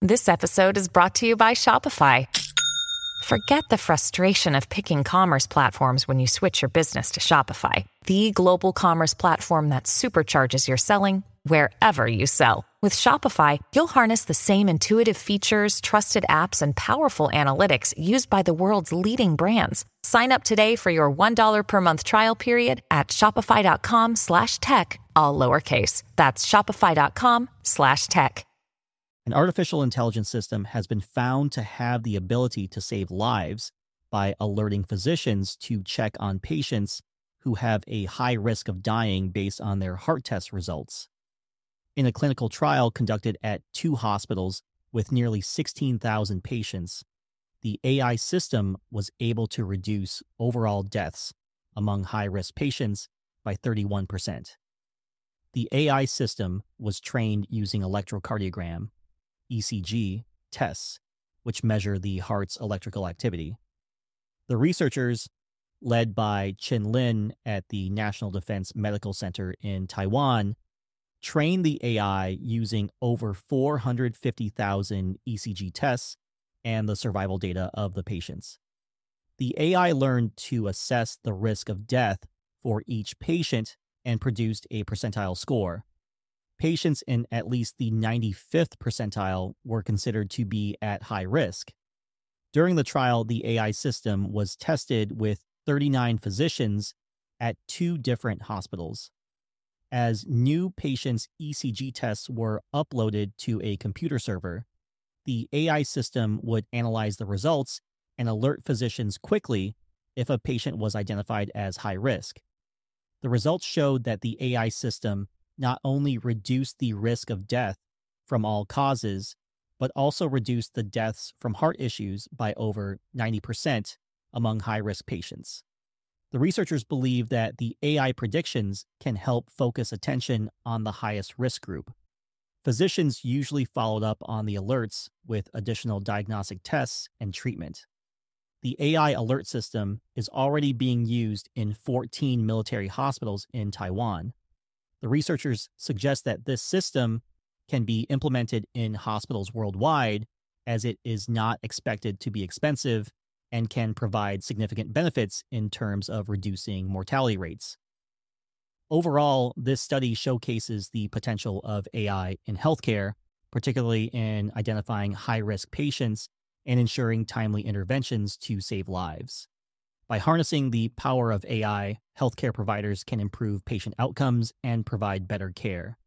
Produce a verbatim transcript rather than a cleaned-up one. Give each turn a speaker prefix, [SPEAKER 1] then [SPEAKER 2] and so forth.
[SPEAKER 1] This episode is brought to you by Shopify. Forget the frustration of picking commerce platforms when you switch your business to Shopify, the global commerce platform that supercharges your selling wherever you sell. With Shopify, you'll harness the same intuitive features, trusted apps, and powerful analytics used by the world's leading brands. Sign up today for your one dollar per month trial period at shopify.com slash tech, all lowercase. That's shopify.com slash tech.
[SPEAKER 2] An artificial intelligence system has been found to have the ability to save lives by alerting physicians to check on patients who have a high risk of dying based on their heart test results. In a clinical trial conducted at two hospitals with nearly sixteen thousand patients, the A I system was able to reduce overall deaths among high-risk patients by thirty-one percent. The A I system was trained using electrocardiogram, E C G, tests, which measure the heart's electrical activity. The researchers, led by Chen Lin at the National Defense Medical Center in Taiwan, trained the A I using over four hundred fifty thousand E C G tests and the survival data of the patients. The A I learned to assess the risk of death for each patient and produced a percentile score. Patients in at least the ninety-fifth percentile were considered to be at high risk. During the trial, the A I system was tested with thirty-nine physicians at two different hospitals. As new patients' E C G tests were uploaded to a computer server, the A I system would analyze the results and alert physicians quickly if a patient was identified as high risk. The results showed that the A I system not only reduced the risk of death from all causes, but also reduced the deaths from heart issues by over ninety percent among high-risk patients. The researchers believe that the A I predictions can help focus attention on the highest risk group. Physicians usually followed up on the alerts with additional diagnostic tests and treatment. The A I alert system is already being used in fourteen military hospitals in Taiwan. The researchers suggest that this system can be implemented in hospitals worldwide, as it is not expected to be expensive and can provide significant benefits in terms of reducing mortality rates. Overall, this study showcases the potential of A I in healthcare, particularly in identifying high-risk patients and ensuring timely interventions to save lives. By harnessing the power of A I, healthcare providers can improve patient outcomes and provide better care.